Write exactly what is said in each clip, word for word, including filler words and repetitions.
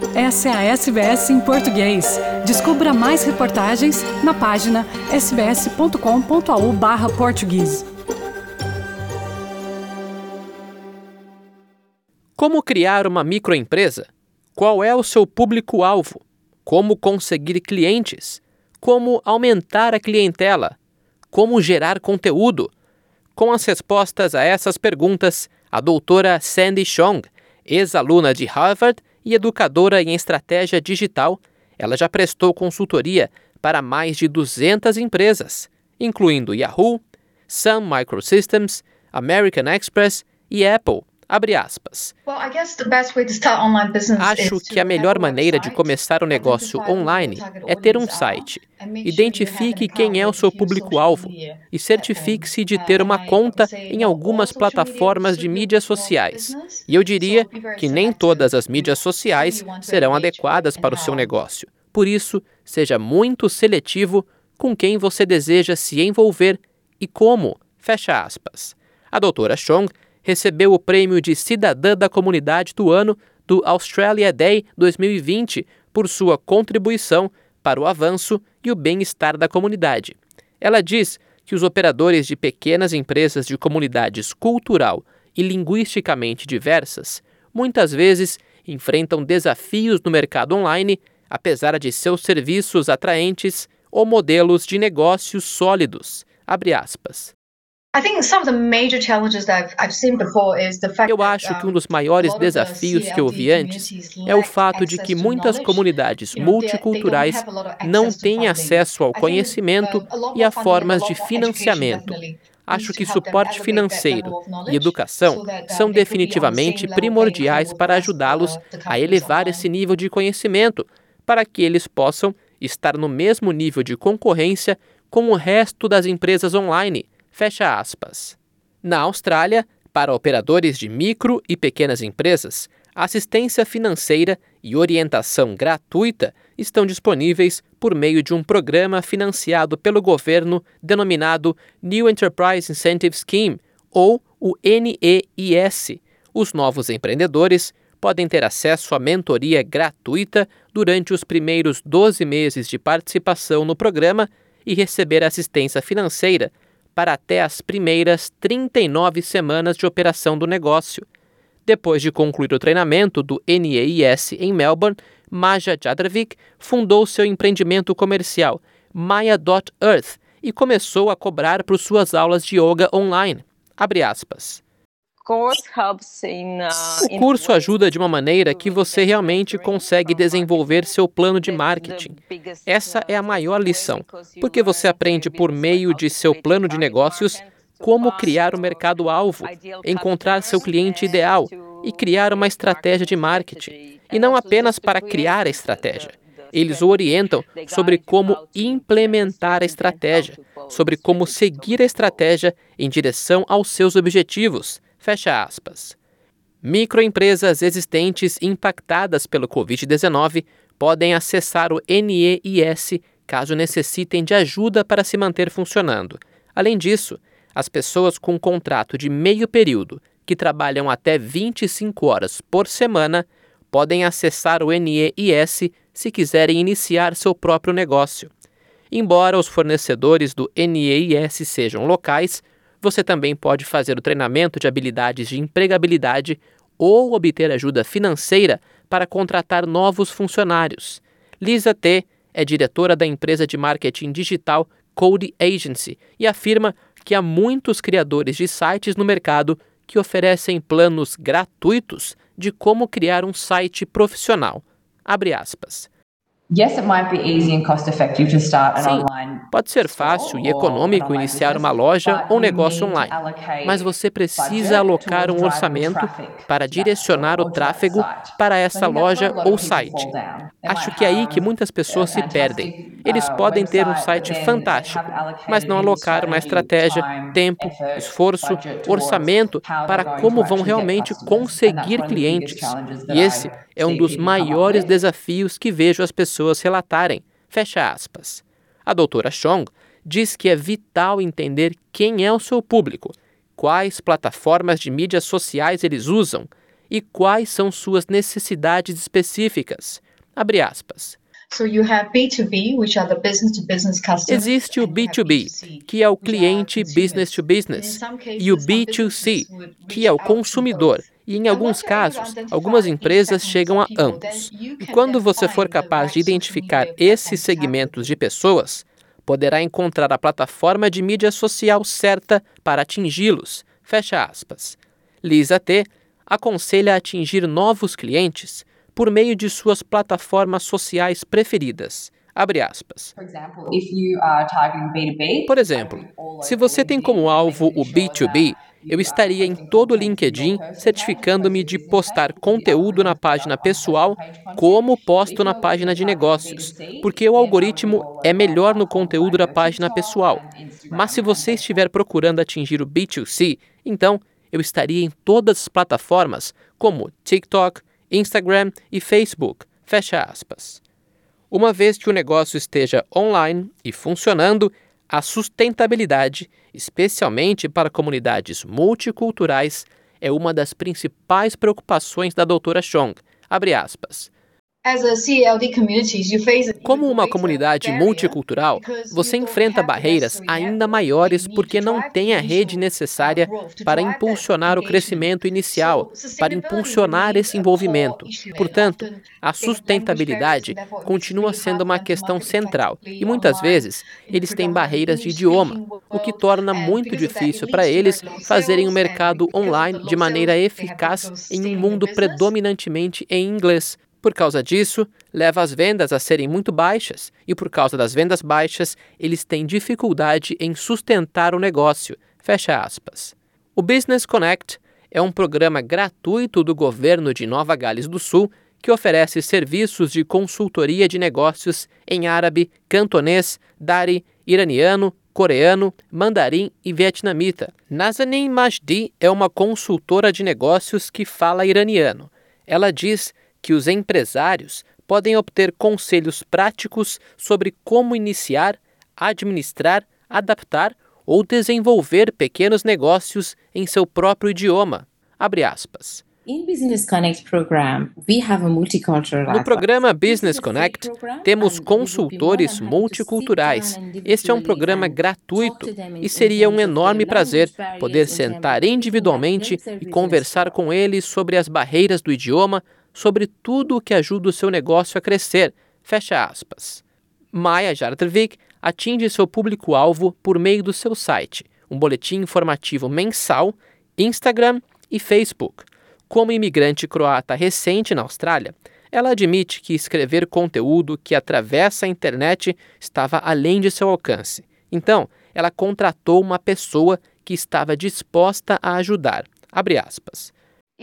Essa é a S B S em português. Descubra mais reportagens na página sbs.com.au barra português. Como criar uma microempresa? Qual é o seu público-alvo? Como conseguir clientes? Como aumentar a clientela? Como gerar conteúdo? Com as respostas a essas perguntas, a doutora Sandy Chong, ex-aluna de Harvard e educadora em estratégia digital, ela já prestou consultoria para mais de duzentas empresas, incluindo Yahoo, Sun Microsystems, American Express e Apple. Abre aspas. Acho que a melhor maneira de começar um negócio online é ter um site. Identifique quem é o seu público-alvo e certifique-se de ter uma conta em algumas plataformas de mídias sociais. E eu diria que nem todas as mídias sociais serão adequadas para o seu negócio. Por isso, seja muito seletivo com quem você deseja se envolver e como. Fecha aspas. A doutora Chong recebeu o prêmio de Cidadã da Comunidade do Ano do Australia Day dois mil e vinte por sua contribuição para o avanço e o bem-estar da comunidade. Ela diz que os operadores de pequenas empresas de comunidades cultural e linguisticamente diversas muitas vezes enfrentam desafios no mercado online, apesar de seus serviços atraentes ou modelos de negócios sólidos. Abre aspas. Eu acho que um dos maiores desafios que eu vi antes é o fato de que muitas comunidades multiculturais não têm acesso ao conhecimento e a formas de financiamento. Acho que suporte financeiro e educação são definitivamente primordiais para ajudá-los a elevar esse nível de conhecimento, para que eles possam estar no mesmo nível de concorrência com o resto das empresas online. Fecha aspas. Na Austrália, para operadores de micro e pequenas empresas, assistência financeira e orientação gratuita estão disponíveis por meio de um programa financiado pelo governo denominado New Enterprise Incentive Scheme, ou o N E I S. Os novos empreendedores podem ter acesso à mentoria gratuita durante os primeiros doze meses de participação no programa e receber assistência financeira para até as primeiras trinta e nove semanas de operação do negócio. Depois de concluir o treinamento do N E I S em Melbourne, Maja Jadrovic fundou seu empreendimento comercial, Maya dot earth, e começou a cobrar por suas aulas de yoga online. Abre aspas. O curso ajuda de uma maneira que você realmente consegue desenvolver seu plano de marketing. Essa é a maior lição, porque você aprende por meio de seu plano de negócios como criar o mercado-alvo, encontrar seu cliente ideal e criar uma estratégia de marketing. E não apenas para criar a estratégia. Eles o orientam sobre como implementar a estratégia, sobre como seguir a estratégia em direção aos seus objetivos. Fecha aspas. Microempresas existentes impactadas pelo covid dezenove podem acessar o N E I S caso necessitem de ajuda para se manter funcionando. Além disso, as pessoas com contrato de meio período, que trabalham até vinte e cinco horas por semana, podem acessar o N E I S se quiserem iniciar seu próprio negócio. Embora os fornecedores do N E I S sejam locais, você também pode fazer o treinamento de habilidades de empregabilidade ou obter ajuda financeira para contratar novos funcionários. Lisa T. é diretora da empresa de marketing digital Code Agency e afirma que há muitos criadores de sites no mercado que oferecem planos gratuitos de como criar um site profissional. Abre aspas. Sim, pode ser fácil e econômico iniciar uma loja ou negócio online, mas você precisa alocar um orçamento para direcionar o tráfego para essa loja ou site. Acho que é aí que muitas pessoas se perdem. Eles podem ter um site fantástico, mas não alocar uma estratégia, tempo, esforço, orçamento para como vão realmente conseguir clientes. E esse é um dos maiores desafios que vejo as pessoas relatarem. Fecha aspas. A doutora Chong diz que é vital entender quem é o seu público, quais plataformas de mídias sociais eles usam e quais são suas necessidades específicas. Abre aspas. So you have B two B, which are the business to business customers. Existe o B dois B, que é o cliente business to business, e o B dois C, que é o consumidor. E, em alguns casos, algumas empresas chegam a ambos. E quando você for capaz de identificar esses segmentos de pessoas, poderá encontrar a plataforma de mídia social certa para atingi-los. Fecha aspas. Lisa T aconselha a atingir novos clientes por meio de suas plataformas sociais preferidas. Abre aspas. Por exemplo, se você tem como alvo o B dois B, eu estaria em todo o LinkedIn certificando-me de postar conteúdo na página pessoal como posto na página de negócios, porque o algoritmo é melhor no conteúdo da página pessoal. Mas se você estiver procurando atingir o B dois C, então eu estaria em todas as plataformas como TikTok, Instagram e Facebook. Fecha aspas. Uma vez que o negócio esteja online e funcionando, a sustentabilidade, especialmente para comunidades multiculturais, é uma das principais preocupações da doutora Chong. Abre aspas. Como uma comunidade multicultural, você enfrenta barreiras ainda maiores porque não tem a rede necessária para impulsionar o crescimento inicial, para impulsionar esse envolvimento. Portanto, a sustentabilidade continua sendo uma questão central e muitas vezes eles têm barreiras de idioma, o que torna muito difícil para eles fazerem o mercado online de maneira eficaz em um mundo predominantemente em inglês. Por causa disso, leva as vendas a serem muito baixas e, por causa das vendas baixas, eles têm dificuldade em sustentar o negócio. Fecha aspas. O Business Connect é um programa gratuito do governo de Nova Gales do Sul que oferece serviços de consultoria de negócios em árabe, cantonês, dari, iraniano, coreano, mandarim e vietnamita. Nazanin Majdi é uma consultora de negócios que fala iraniano. Ela diz que os empresários podem obter conselhos práticos sobre como iniciar, administrar, adaptar ou desenvolver pequenos negócios em seu próprio idioma. Abre aspas. No programa Business Connect, temos consultores multiculturais. Este é um programa gratuito e seria um enorme prazer poder sentar individualmente e conversar com eles sobre as barreiras do idioma, sobre tudo o que ajuda o seu negócio a crescer. Fecha aspas. Maya Jartrevic atinge seu público-alvo por meio do seu site, um boletim informativo mensal, Instagram e Facebook. Como imigrante croata recente na Austrália, ela admite que escrever conteúdo que atravessa a internet estava além de seu alcance. Então, ela contratou uma pessoa que estava disposta a ajudar. Abre aspas.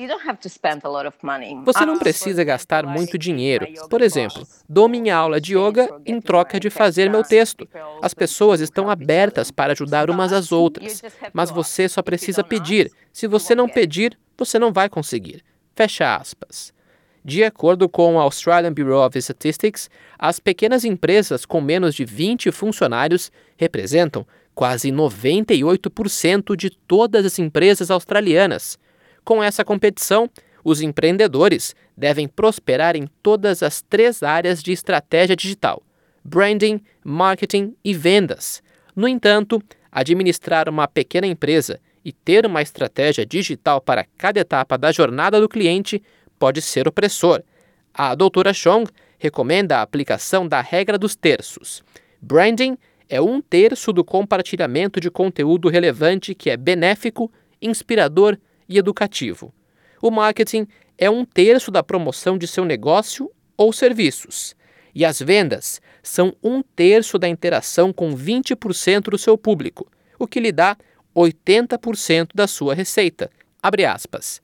Você não precisa gastar muito dinheiro. Por exemplo, dou minha aula de yoga em troca de fazer meu texto. As pessoas estão abertas para ajudar umas às outras, mas você só precisa pedir. Se você não pedir, você não vai conseguir. Fecha aspas. De acordo com o Australian Bureau of Statistics, as pequenas empresas com menos de vinte funcionários representam quase noventa e oito por cento de todas as empresas australianas. Com essa competição, os empreendedores devem prosperar em todas as três áreas de estratégia digital: branding, marketing e vendas. No entanto, administrar uma pequena empresa e ter uma estratégia digital para cada etapa da jornada do cliente pode ser opressor. A doutora Chong recomenda a aplicação da regra dos terços. Branding é um terço do compartilhamento de conteúdo relevante que é benéfico, inspirador e educativo. O marketing é um terço da promoção de seu negócio ou serviços. E as vendas são um terço da interação com vinte por cento do seu público, o que lhe dá oitenta por cento da sua receita. Abre aspas.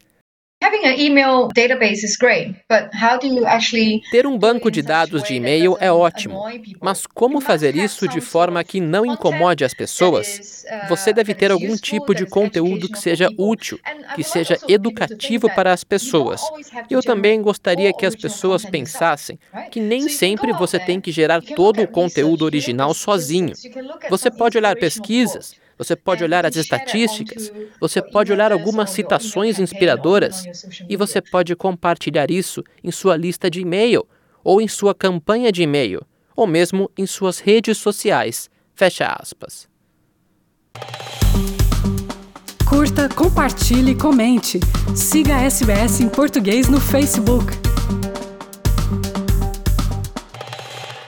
Ter um banco de dados de e-mail é ótimo, mas como fazer isso de forma que não incomode as pessoas? Você deve ter algum tipo de conteúdo que seja útil, que seja educativo para as pessoas. Eu também gostaria que as pessoas pensassem que nem sempre você tem que gerar todo o conteúdo original sozinho. Você pode olhar pesquisas, Você pode olhar as estatísticas, você pode olhar algumas citações inspiradoras e você pode compartilhar isso em sua lista de e-mail, ou em sua campanha de e-mail, ou mesmo em suas redes sociais. Fecha aspas. Curta, compartilhe, comente. Siga a S B S em Português no Facebook.